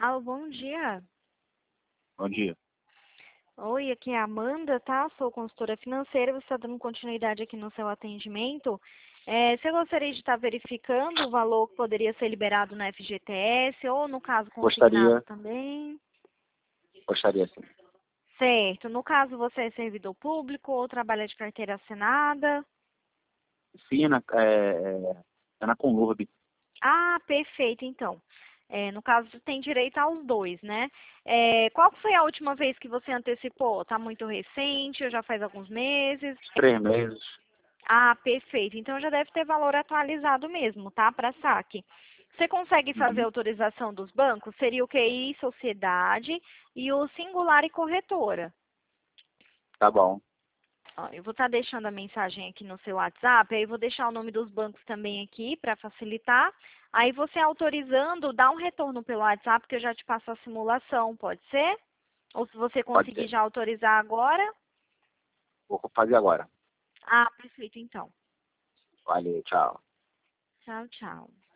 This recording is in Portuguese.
Alô, bom dia. Bom dia. Oi, aqui é a Amanda, tá? Sou consultora financeira, você está dando continuidade aqui no seu atendimento. Você gostaria de estar verificando o valor que poderia ser liberado na FGTS ou, no caso, consignado Gostaria, também? gostaria sim. Certo. No caso, você é servidor público ou trabalha de carteira assinada? Sim, é na Conlurb. Ah, perfeito, então. No caso, tem direito aos dois, né? Qual que foi a última vez que você antecipou? Está muito recente ou já faz alguns meses? 3 meses. Ah, perfeito. Então já deve ter valor atualizado mesmo, tá? Para saque. Você consegue fazer Uhum. autorização dos bancos? Seria o QI Sociedade e o Singular e Corretora. Tá bom. Ó, eu vou estar deixando a mensagem aqui no seu WhatsApp, aí eu vou deixar o nome dos bancos também aqui para facilitar. Aí você autorizando, dá um retorno pelo WhatsApp que eu já te passo a simulação, pode ser? Ou se você Pode conseguir ser. já autorizar agora. Vou fazer agora. Ah, perfeito então. Valeu, tchau. Tchau, tchau.